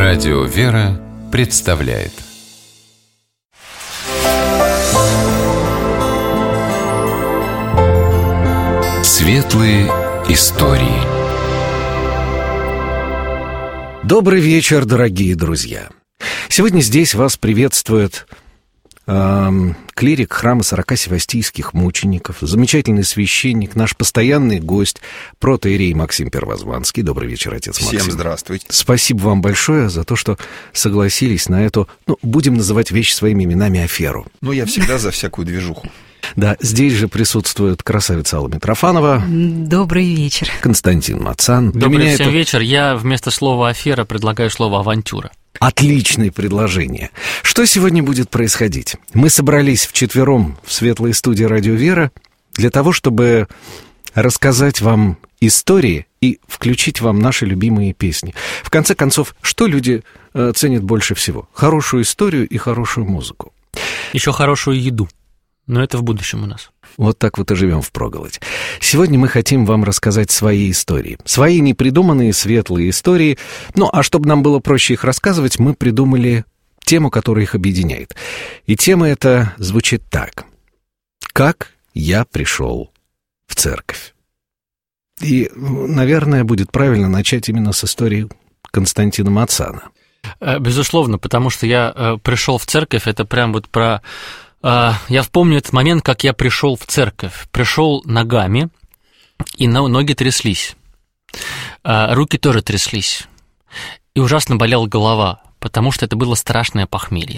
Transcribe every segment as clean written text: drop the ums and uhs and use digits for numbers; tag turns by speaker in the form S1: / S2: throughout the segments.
S1: Радио «Вера» представляет Светлые истории.
S2: Добрый вечер, дорогие друзья. Сегодня здесь вас приветствует клирик храма 40 севастийских мучеников, замечательный священник, наш постоянный гость, протоиерей Максим Первозванский. Добрый вечер, отец Максим.
S3: Всем здравствуйте.
S2: Спасибо вам большое за то, что согласились на эту, будем называть вещи своими именами, аферу.
S3: Я всегда за всякую движуху.
S2: Да, здесь же присутствует красавица Алла Митрофанова.
S4: Добрый вечер.
S2: Константин Мацан.
S5: Добрый всем вечер. Я вместо слова «афера» предлагаю слово «авантюра».
S2: Отличное предложение. Что сегодня будет происходить? Мы собрались вчетвером в светлой студии «Радио Вера» для того, чтобы рассказать вам истории и включить вам наши любимые песни. В конце концов, что люди ценят больше всего? Хорошую историю и хорошую музыку.
S5: Еще хорошую еду. Но это в будущем у нас.
S2: Вот так вот и живем впроголодь. Сегодня мы хотим вам рассказать свои истории. Свои непридуманные светлые истории. А чтобы нам было проще их рассказывать, мы придумали тему, которая их объединяет. И тема эта звучит так. «Как я пришел в церковь». И, наверное, будет правильно начать именно с истории Константина Мацана.
S5: Безусловно, потому что я пришел в церковь, это прям вот про... Я помню этот момент, как я пришел в церковь. Пришел ногами, и ноги тряслись. Руки тоже тряслись. И ужасно болела голова, потому что это было страшное похмелье.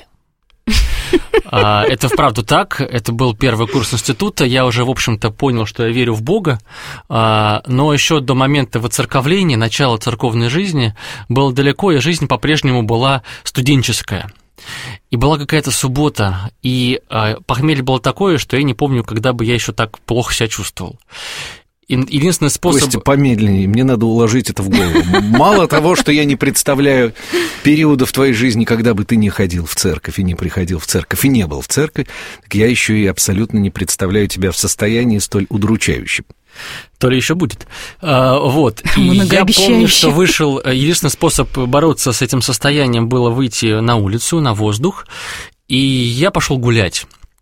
S5: Это вправду так. Это был первый курс института. Я уже, в общем-то, понял, что я верю в Бога. Но еще до момента воцерковления, начала церковной жизни, было далеко, и жизнь по-прежнему была студенческая. И была какая-то суббота, и похмелье было такое, что я не помню, когда бы я еще так плохо себя чувствовал. Единственный способ...
S2: Костя, помедленнее, мне надо уложить это в голову. Мало того, что я не представляю периода в твоей жизни, когда бы ты не ходил в церковь, и не приходил в церковь, и не был в церкви, так я еще и абсолютно не представляю тебя в состоянии столь удручающем.
S5: То ли еще будет. Вот. И я помню, что вышел... Единственный способ бороться с этим состоянием было выйти на улицу, на воздух, и я пошел гулять.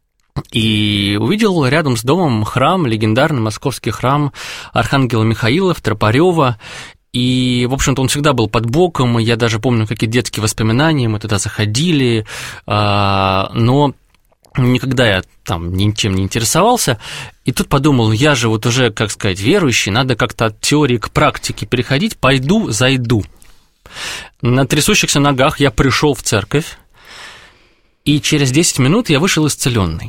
S5: И увидел рядом с домом храм, легендарный московский храм Архангела Михаила в Тропарёво. И, в общем-то, он всегда был под боком, и я даже помню какие детские воспоминания, мы туда заходили, но... Никогда я там ничем не интересовался, и тут подумал, я же вот уже, как сказать, верующий, надо как-то от теории к практике переходить, пойду, зайду. На трясущихся ногах я пришел в церковь, и через 10 минут я вышел исцеленный.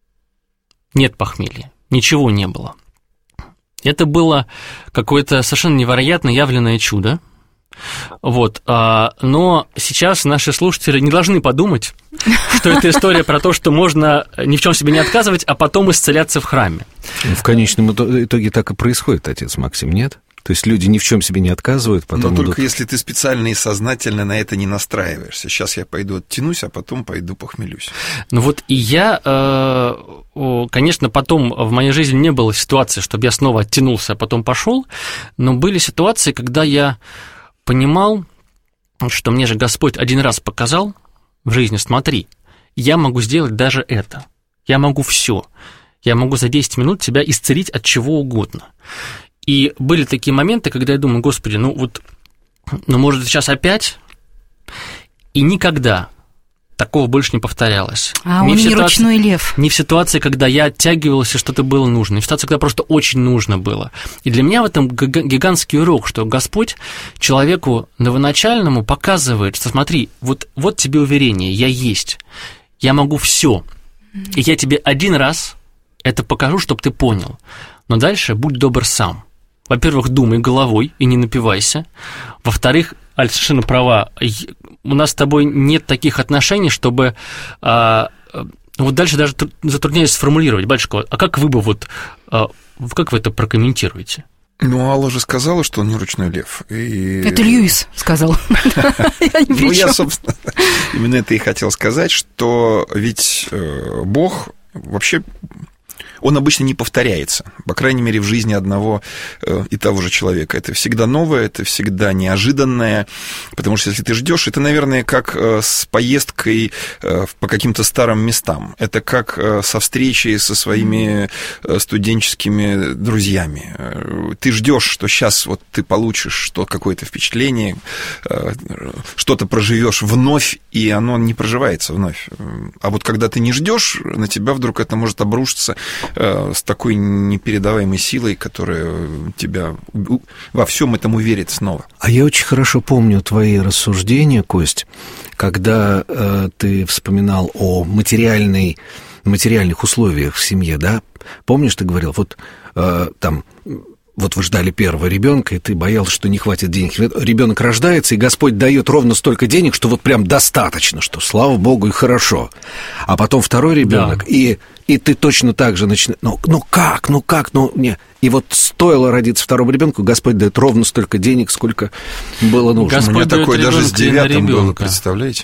S5: Нет похмелья, ничего не было. Это было какое-то совершенно невероятно явленное чудо. Вот, но сейчас наши слушатели не должны подумать, что это история про то, что можно ни в чем себе не отказывать, а потом исцеляться в храме.
S2: В конечном итоге так и происходит, отец Максим, нет? То есть люди ни в чем себе не отказывают, потом...
S3: Но только если ты специально и сознательно на это не настраиваешься. Сейчас я пойду оттянусь, а потом пойду похмелюсь.
S5: И я, конечно, потом в моей жизни не было ситуации, чтобы я снова оттянулся, а потом пошел, но были ситуации, когда я понимал, что мне же Господь один раз показал в жизни, смотри, я могу сделать даже это, я могу все, я могу за 10 минут тебя исцелить от чего угодно. И были такие моменты, когда я думаю, Господи, может, сейчас опять, и никогда такого больше не повторялось.
S4: А он не ручной лев.
S5: Не в ситуации, когда я оттягивался, что-то было нужно, не в ситуации, когда просто очень нужно было. И для меня в этом гигантский урок, что Господь человеку новоначальному показывает, что смотри, вот тебе уверение, я есть, я могу все, и я тебе один раз это покажу, чтобы ты понял. Но дальше будь добр сам. Во-первых, думай головой и не напивайся. Во-вторых, Аль совершенно права, у нас с тобой нет таких отношений, чтобы... Вот дальше даже затрудняюсь сформулировать. Батюшка, а как вы бы как вы это прокомментируете?
S3: Алла же сказала, что он не ручной лев.
S4: Это Льюис сказал.
S3: Я, собственно, именно это и хотел сказать, что ведь Бог вообще он обычно не повторяется, по крайней мере, в жизни одного и того же человека. Это всегда новое, это всегда неожиданное, потому что если ты ждешь, это, наверное, как с поездкой по каким-то старым местам, это как со встречей со своими студенческими друзьями. Ты ждешь, что сейчас вот ты получишь какое-то впечатление, что-то проживешь вновь, и оно не проживается вновь. А вот когда ты не ждешь, на тебя вдруг это может обрушиться с такой непередаваемой силой, которая тебя во всем этом уверит снова.
S2: А я очень хорошо помню твои рассуждения, Кость, когда ты вспоминал о материальных условиях в семье, да? Помнишь, ты говорил, вот вы ждали первого ребенка, и ты боялся, что не хватит денег. Ребенок рождается, и Господь дает ровно столько денег, что вот прям достаточно, что слава Богу и хорошо. А потом второй ребенок, да. И ты точно так же начинаешь. И вот стоило родиться второму ребенку, Господь дает ровно столько денег, сколько было нужно.
S3: Господь, у меня такое даже с 9 было, представляете?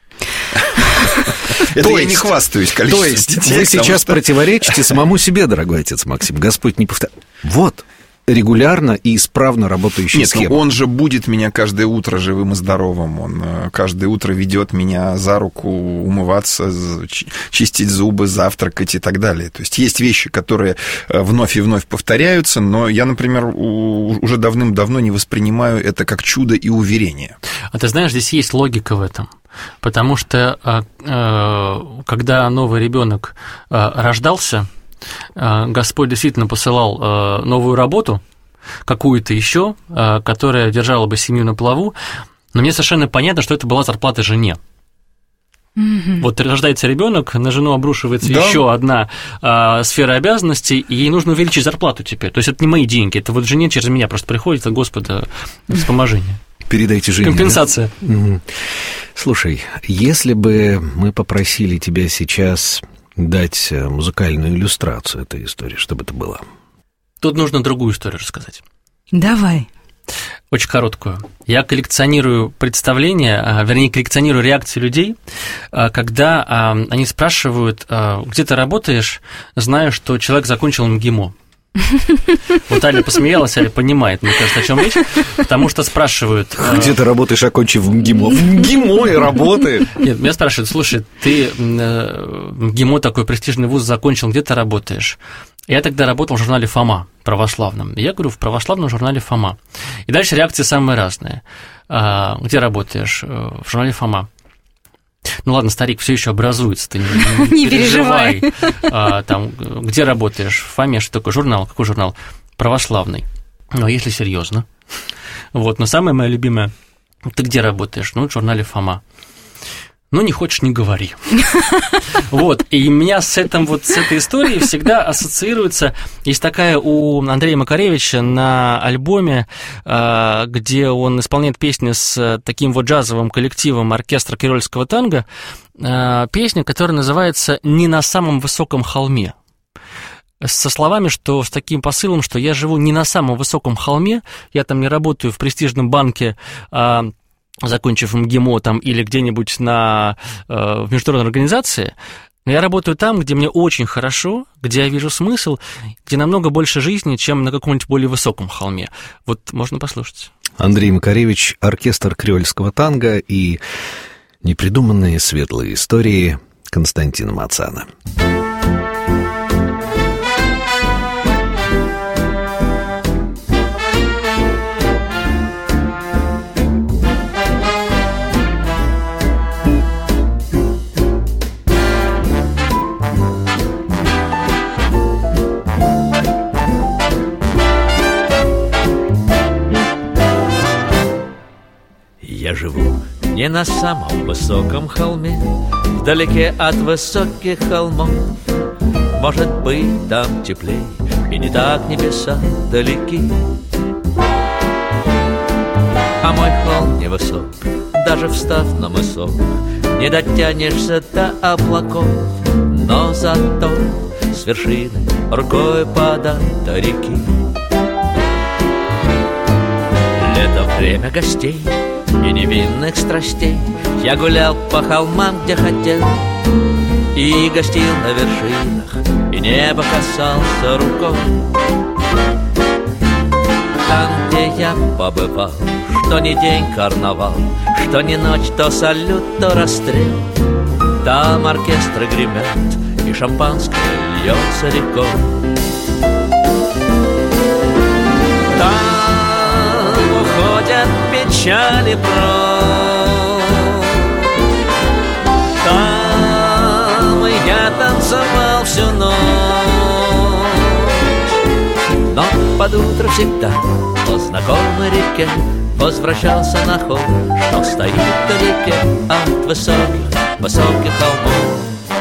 S3: Это я не хвастаюсь количеством детей.
S2: Вы сейчас противоречите самому себе, дорогой отец Максим. Господь не повторяет. Вот регулярно и исправно работающая схема.
S3: Нет, он же будет меня каждое утро живым и здоровым. Он каждое утро ведет меня за руку умываться, чистить зубы, завтракать и так далее. То есть есть вещи, которые вновь и вновь повторяются, но я, например, уже давным-давно не воспринимаю это как чудо и уверение.
S5: А ты знаешь, здесь есть логика в этом. Потому что когда новый ребенок рождался, Господь действительно посылал новую работу, какую-то еще, которая держала бы семью на плаву, но мне совершенно понятно, что это была зарплата жене. Mm-hmm. Вот рождается ребенок, на жену обрушивается еще одна сфера обязанностей, и ей нужно увеличить зарплату теперь. То есть это не мои деньги, это вот жене через меня просто приходит от Господа вспоможение.
S2: Передайте жене.
S5: Компенсация.
S2: Да? Mm-hmm. Слушай, если бы мы попросили тебя сейчас дать музыкальную иллюстрацию этой истории, что бы это было?
S5: Тут нужно другую историю рассказать.
S4: Давай.
S5: Очень короткую. Я коллекционирую представления, коллекционирую реакции людей, когда они спрашивают, где ты работаешь, зная, что человек закончил МГИМО. Вот Аля посмеялась, Аля понимает, мне кажется, о чем речь, потому что спрашивают...
S2: Где ты работаешь, окончив МГИМО? В МГИМО и работает.
S5: Нет, меня спрашивают, слушай, ты МГИМО, такой престижный вуз, закончил, где ты работаешь? Я тогда работал в журнале «Фома» православном. Я говорю, в православном журнале «Фома». И дальше реакции самые разные. Где работаешь? В журнале «Фома». Ну ладно, старик все еще образуется, ты не переживай. Где работаешь? В ФОМе, что такое журнал? Какой журнал? Православный. Ну, а если серьезно? Вот, но самое мое любимое, ты где работаешь? Ну, в журнале «Фома». Ну, не хочешь, не говори. Вот, и у меня с этой историей всегда ассоциируется... Есть такая у Андрея Макаревича на альбоме, где он исполняет песни с таким вот джазовым коллективом оркестра Кирольского танго, песня, которая называется «Не на самом высоком холме». Со словами, что с таким посылом, что я живу не на самом высоком холме, я там не работаю в престижном банке, закончив МГИМО там, или где-нибудь в международной организации, я работаю там, где мне очень хорошо, где я вижу смысл, где намного больше жизни, чем на каком-нибудь более высоком холме. Вот можно послушать.
S2: Андрей Макаревич, оркестр креольского танго и непридуманные светлые истории Константина Мацана.
S6: Я живу не на самом высоком холме, вдалеке от высоких холмов. Может быть, там теплей, и не так небеса далеки. А мой холм невысок, даже встав на мысок, не дотянешься до облаков. Но зато с вершины рукой подать до реки. Лето — время гостей и невинных страстей. Я гулял по холмам, где хотел, и гостил на вершинах и небо касался рукой. Там, где я побывал, что не день карнавал, что не ночь, то салют, то расстрел. Там оркестры гремят, и шампанское льется рекой. Там уходят печали прочь. Там я танцевал всю ночь. Но под утро всегда по знакомой реке возвращался на холм, что стоит вдалеке от высоких, высоких холмов.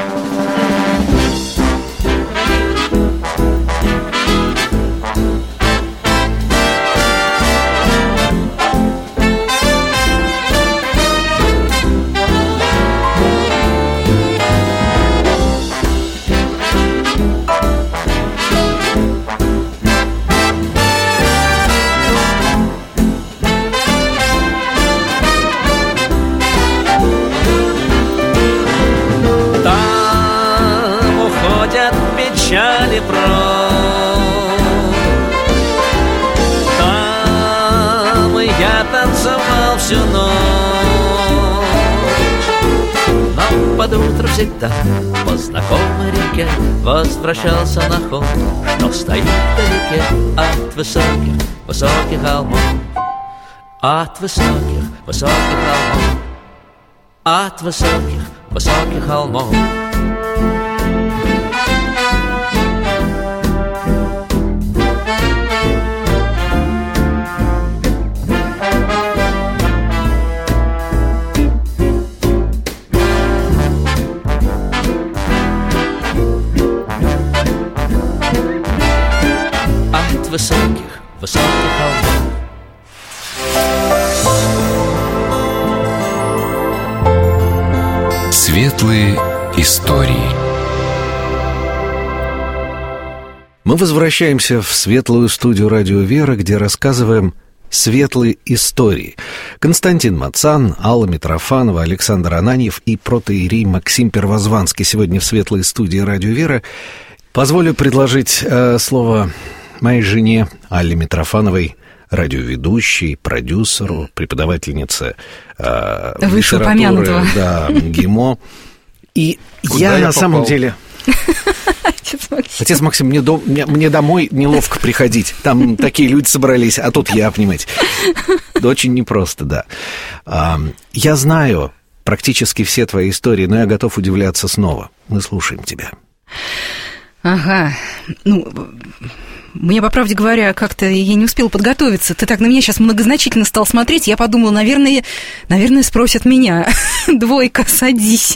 S6: Там я танцевал всю ночь. Но под утро всегда по знакомой реке возвращался на холм, что стоит вдалеке от высоких, высоких холмов. От высоких, высоких холмов. От высоких, высоких холмов. Высоких, высоких холмов.
S1: Светлые истории.
S2: Мы возвращаемся в светлую студию «Радио Вера», где рассказываем светлые истории. Константин Мацан, Алла Митрофанова, Александр Ананьев и протоиерей Максим Первозванский сегодня в светлой студии «Радио Вера». Позволю предложить слово моей жене Алле Митрофановой, радиоведущей, продюсеру, преподавательнице литературы, да, ГИМО. И я на самом деле... Отец Максим, мне домой неловко приходить. Там такие люди собрались, а тут я, понимаете. Очень непросто, да. Я знаю практически все твои истории, но я готов удивляться снова. Мы слушаем тебя.
S4: Ага, мне, по правде говоря, как-то я не успела подготовиться. Ты так на меня сейчас многозначительно стал смотреть. Я подумала, наверное, спросят меня. 2, садись.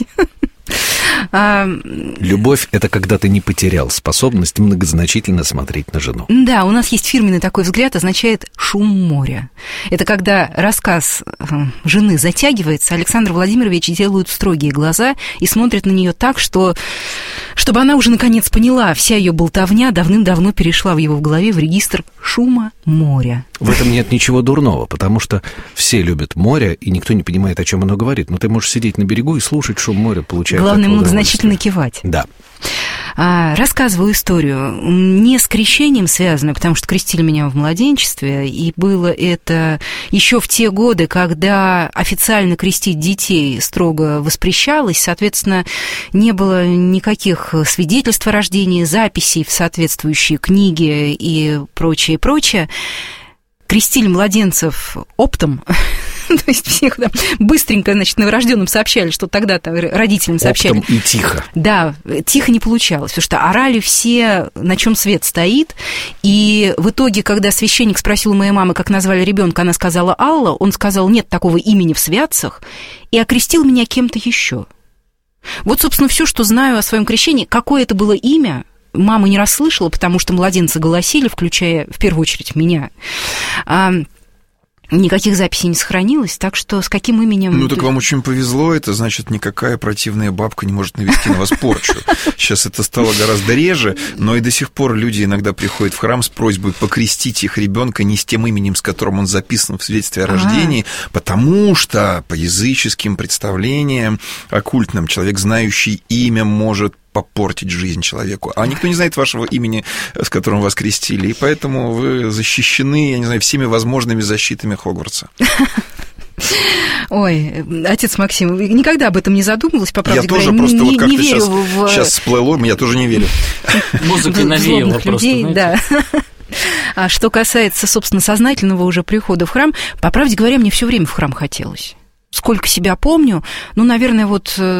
S2: Любовь — это когда ты не потерял способность многозначительно смотреть на жену.
S4: Да, у нас есть фирменный такой взгляд, означает «шум моря». Это когда рассказ жены затягивается, Александр Владимирович делает строгие глаза и смотрит на нее так, чтобы она уже наконец поняла, вся ее болтовня давным-давно перешла в его голове в регистр шума моря.
S2: В этом нет ничего дурного, потому что все любят море, и никто не понимает, о чем оно говорит. Но ты можешь сидеть на берегу и слушать шум моря, получая
S4: главное, многозначительно кивать.
S2: Да.
S4: Рассказываю историю. Не с крещением связано, потому что крестили меня в младенчестве, и было это еще в те годы, когда официально крестить детей строго воспрещалось, соответственно, не было никаких свидетельств о рождении, записей в соответствующие книги и прочее. Крестили младенцев оптом, то есть всех быстренько, значит, новорожденным сообщали, что тогда-то родителям сообщали.
S2: Оптом и тихо.
S4: Да, тихо не получалось, потому что орали все, на чем свет стоит, и в итоге, когда священник спросил у моей мамы, как назвали ребенка, она сказала Алла, он сказал, нет такого имени в святцах, и окрестил меня кем-то еще. Вот, собственно, все, что знаю о своем крещении, какое это было имя, мама не расслышала, потому что младенцы голосили, включая, в первую очередь, меня. Никаких записей не сохранилось, так что с каким именем...
S3: Так вам очень повезло, это значит, никакая противная бабка не может навести на вас порчу. Сейчас это стало гораздо реже, но и до сих пор люди иногда приходят в храм с просьбой покрестить их ребенка не с тем именем, с которым он записан в свидетельстве о рождении, потому что по языческим представлениям оккультным человек, знающий имя, может попортить жизнь человеку. А никто не знает вашего имени, с которым вас крестили, и поэтому вы защищены, я не знаю, всеми возможными защитами Хогвартса.
S4: Ой, отец Максим, никогда об этом не задумывалась, по правде говоря.
S3: Я тоже просто вот как-то сейчас всплыло, я тоже не верю.
S5: Музыка навеяла просто,
S4: да. А что касается, собственно, сознательного уже прихода в храм, по правде говоря, мне все время в храм хотелось. Сколько себя помню, наверное,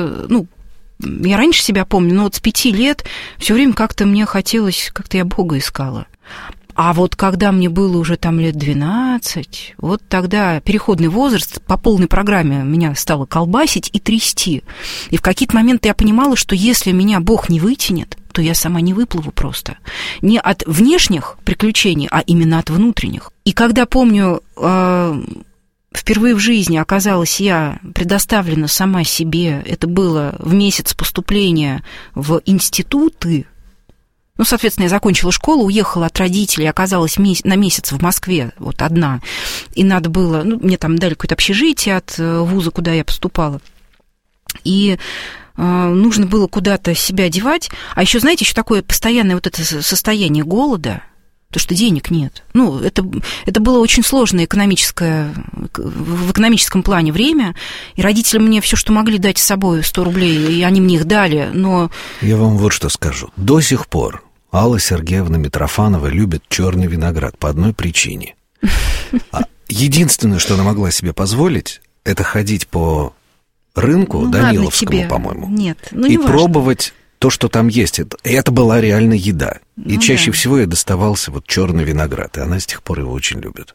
S4: я раньше себя помню, но с 5 лет все время как-то мне хотелось, как-то я Бога искала. А вот когда мне было уже там лет 12, вот тогда переходный возраст по полной программе меня стало колбасить и трясти. И в какие-то моменты я понимала, что если меня Бог не вытянет, то я сама не выплыву просто. Не от внешних приключений, а именно от внутренних. И когда, помню, впервые в жизни оказалась я предоставлена сама себе, это было в месяц поступления в институты. Соответственно, я закончила школу, уехала от родителей, оказалась на месяц в Москве, вот одна. И надо было, мне там дали какое-то общежитие от вуза, куда я поступала. И нужно было куда-то себя девать. А еще, знаете, еще такое постоянное вот это состояние голода, потому что денег нет. Это было очень сложное в экономическом плане время, и родители мне все, что могли дать с собой, 100 рублей, и они мне их дали, но...
S2: Я вам вот что скажу. До сих пор Алла Сергеевна Митрофанова любит черный виноград по одной причине. Единственное, что она могла себе позволить, это ходить по рынку, Даниловскому, по-моему, и пробовать то, что там есть. Это была реально еда. И чаще всего ей доставался вот черный виноград, и она с тех пор его очень любит.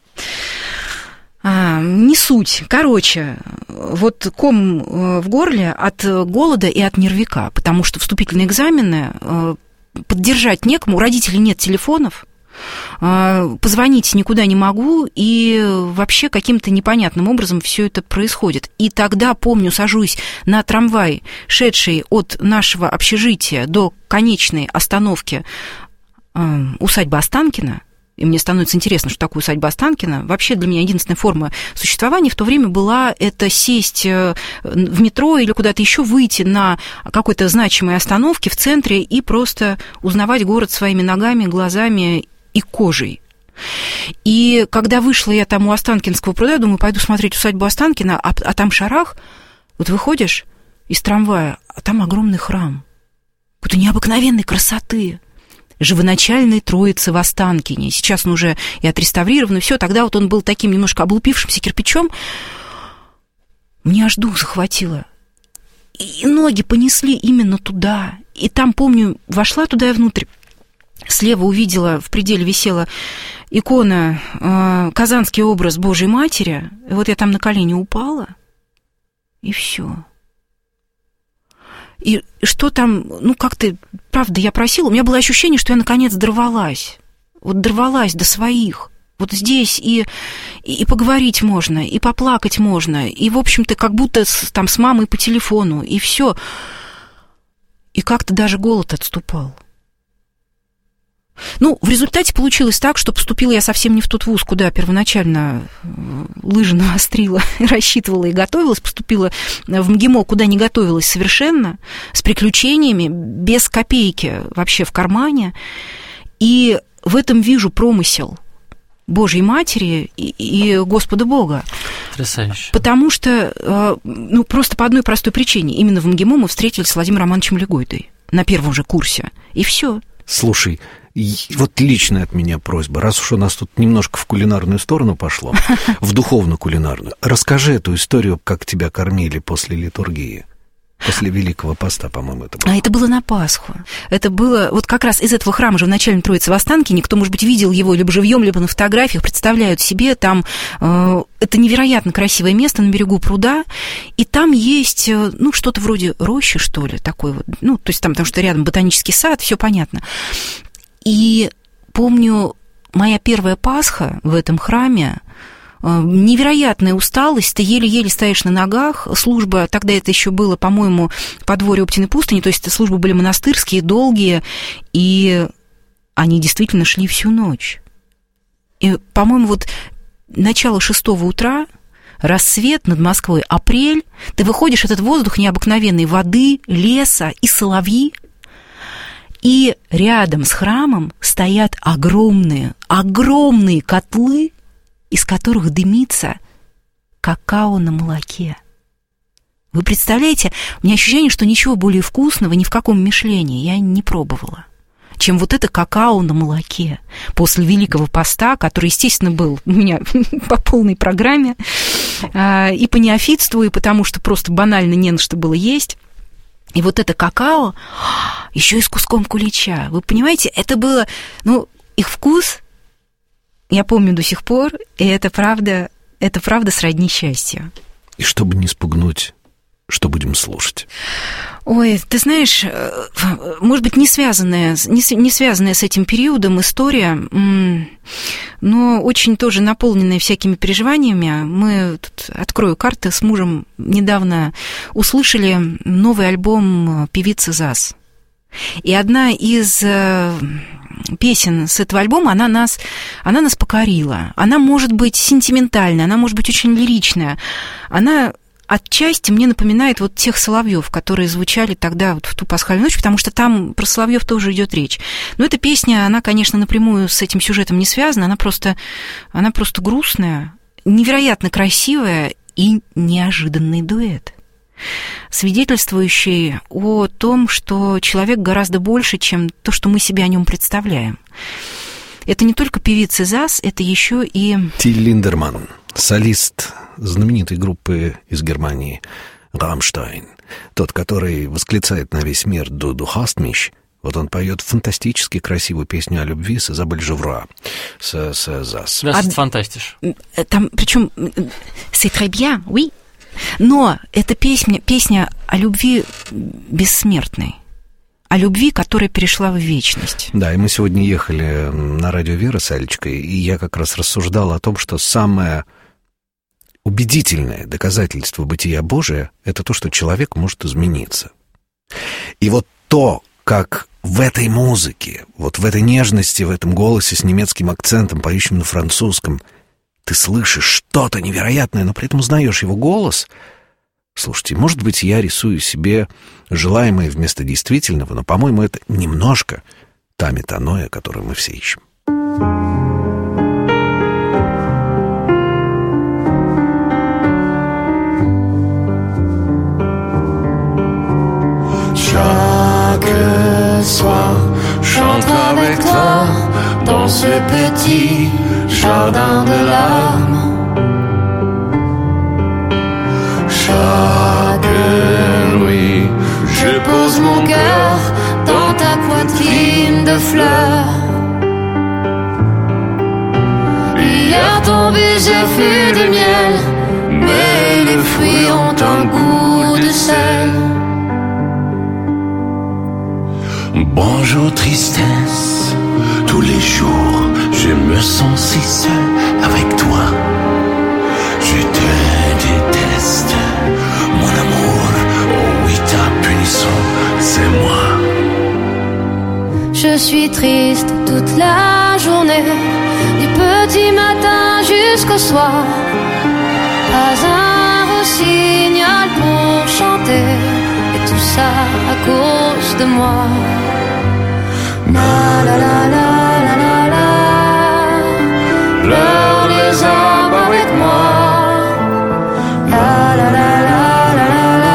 S4: Не суть. Короче, вот ком в горле от голода и от нервяка, потому что вступительные экзамены поддержать некому, у родителей нет телефонов, позвонить никуда не могу, и вообще каким-то непонятным образом все это происходит. И тогда, помню, сажусь на трамвай, шедший от нашего общежития до конечной остановки усадьбы Останкино, и мне становится интересно, что такое усадьба Останкино. Вообще для меня единственная форма существования в то время была это сесть в метро или куда-то еще, выйти на какой-то значимой остановке в центре и просто узнавать город своими ногами, глазами и кожей. И когда вышла я там у Останкинского пруда, думаю, пойду смотреть усадьбу Останкино, а там шарах, вот выходишь из трамвая, а там огромный храм. Какой-то необыкновенной красоты. Живоначальной Троицы в Останкине. Сейчас он уже и отреставрирован, и все. Тогда вот он был таким немножко облупившимся кирпичом. Мне аж дух захватило. И ноги понесли именно туда. И там, помню, вошла туда я внутрь. Слева увидела, в пределе висела икона, казанский образ Божьей Матери. И вот я там на колени упала, и все. И что там, как-то, правда, я просила, у меня было ощущение, что я, наконец, дорвалась. Вот дорвалась до своих. Вот здесь и поговорить можно, и поплакать можно, и, в общем-то, как будто там с мамой по телефону, и все. И как-то даже голод отступал. В результате получилось так, что поступила я совсем не в тот вуз, куда первоначально лыжи навострила, рассчитывала и готовилась. Поступила в МГИМО, куда не готовилась совершенно, с приключениями, без копейки вообще в кармане. И в этом вижу промысел Божьей Матери и Господа Бога.
S5: Потрясающе.
S4: Потому что, просто по одной простой причине. Именно в МГИМО мы встретились с Владимиром Романовичем Легойдой на первом же курсе. И все.
S2: Слушай, вот личная от меня просьба, раз уж у нас тут немножко в кулинарную сторону пошло, в духовно-кулинарную, расскажи эту историю, как тебя кормили после литургии. После Великого Поста, по-моему, это было.
S4: А это было на Пасху. Это было вот как раз из этого храма Живоначальной Троицы в Останкине. Кто, может быть, видел его либо живьем, либо на фотографиях, представляют себе, там это невероятно красивое место на берегу пруда, и там есть, что-то вроде рощи, что ли, такой вот, то есть там, потому что рядом ботанический сад, все понятно. И помню, моя первая Пасха в этом храме, невероятная усталость, ты еле-еле стоишь на ногах, служба, тогда это еще было, по-моему, подворье Оптиной пустыни, то есть службы были монастырские, долгие, и они действительно шли всю ночь. И, по-моему, вот начало 6 утра, рассвет над Москвой, апрель, ты выходишь, этот воздух необыкновенный, воды, леса и соловьи, И рядом с храмом стоят огромные котлы, из которых дымится какао на молоке. Вы представляете, у меня ощущение, что ничего более вкусного ни в каком Мишлене я не пробовала, чем вот это какао на молоке после Великого Поста, который, естественно, был у меня по полной программе, и по неофитству, и потому что просто банально не на что было есть. И вот это какао еще и с куском кулича. Вы понимаете, это было, их вкус, я помню до сих пор, и это правда сродни счастью.
S2: И чтобы не спугнуть, что будем слушать?
S4: Ой, ты знаешь, может быть, не связанная с этим периодом история, но очень тоже наполненная всякими переживаниями. Мы, тут открою карты, с мужем недавно услышали новый альбом певицы ЗАЗ. И одна из песен с этого альбома, она нас покорила. Она может быть сентиментальная, она может быть очень лиричная. Она отчасти мне напоминает вот тех соловьев, которые звучали тогда вот в ту пасхальную ночь, потому что там про соловьев тоже идет речь. Но эта песня, она, конечно, напрямую с этим сюжетом не связана, она просто грустная, невероятно красивая и неожиданный дуэт, свидетельствующий о том, что человек гораздо больше, чем то, что мы себе о нем представляем. Это не только певица ЗАЗ, это еще и...
S2: Тиль Линдерман, солист знаменитой группы из Германии «Рамштайн», тот, который восклицает на весь мир «Du hast mich». Вот он поет фантастически красивую песню о любви с Изабель Жувра, с ЗАЗ.
S5: Да, фантастиш.
S4: Там, причем, c'est très bien, oui. Но это песня о любви бессмертной, о любви, которая перешла в вечность.
S2: Да, и мы сегодня ехали на радио Вера с Алечкой, и я как раз рассуждал о том, что самое убедительное доказательство бытия Божия — это то, что человек может измениться. И вот то, как в этой музыке, вот в этой нежности, в этом голосе с немецким акцентом, поющим на французском, ты слышишь что-то невероятное, но при этом узнаешь его голос. Слушайте, может быть, я рисую себе желаемое вместо действительного, но, по-моему, это немножко та метаноя, которую мы все ищем.
S7: Chaque soir, chante avec toi dans ce petit jardin de larmes. Chaque nuit, je pose mon cœur dans ta poitrine de fleurs. Hier ton baiser fut de miel, mais les fruits ont un goût de sel. Bonjour tristesse, tous les jours je me sens si seul avec toi. Je te déteste, mon amour, oh oui ta punition, c'est moi. Je suis triste toute la journée, du petit matin jusqu'au soir. Pas un rossignol pour chanter, et tout ça à cause de moi. La la la la la la la. Pleure les arbres avec moi. La la la la la la la.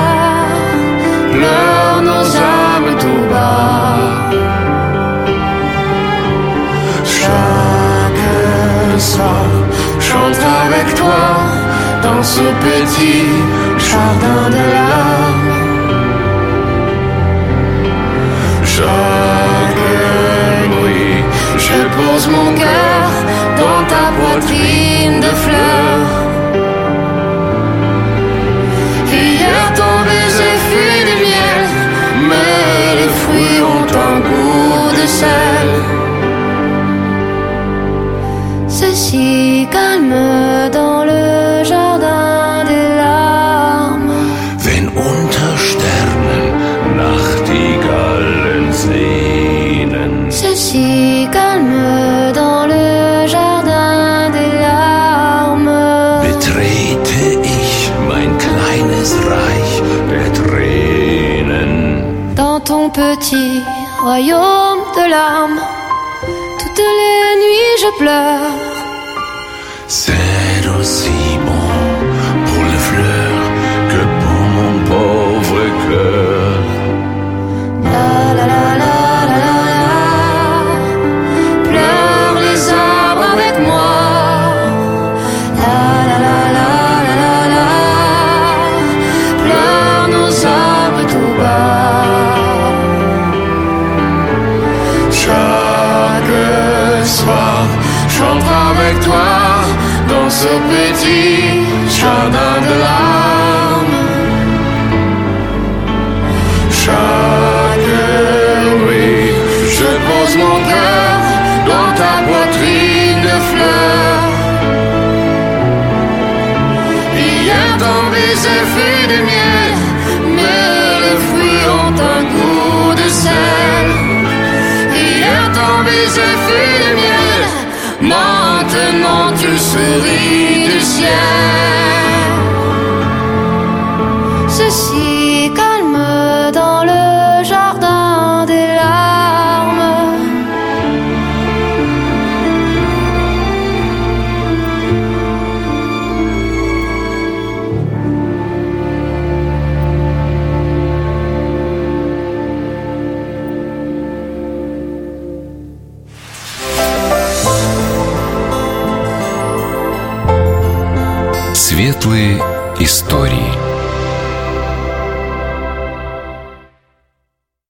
S7: Pleure nos âmes tout bas. Chaque soir, chante avec toi dans ce petit jardin de larmes. Chaque nuit, je pose mon cœur dans ta poitrine de fleurs. Hier ton baiser fut de miel, mais les fruits ont un goût de sel. C'est si calme dans le jardin des larmes. Wenn unter Sternen Nachtigallen singen. C'est si calme dans le jardin des larmes. Betrete ich mein kleines Reich der Tränen. Dans ton petit royaume de l'âme. Toutes les nuits je pleure.
S1: C'est aussi bon pour les fleurs que pour mon pauvre cœur.
S7: La la la la la la la. Pleure les arbres avec moi. La la la la la la la. Pleure nos arbres tout bas.
S1: Chaque soir, j'entre avec toi dans ce petit jardin de l'âme. Chaque nuit, je pose mon cœur dans ta poitrine de fleurs. Hier ton baiser fut de miel, mais les fruits ont un goût de sel. Hier ton baiser fut de miel, maintenant tu souris du ciel.
S7: C'est si calme dans le jardin des larmes.
S1: Светлые истории.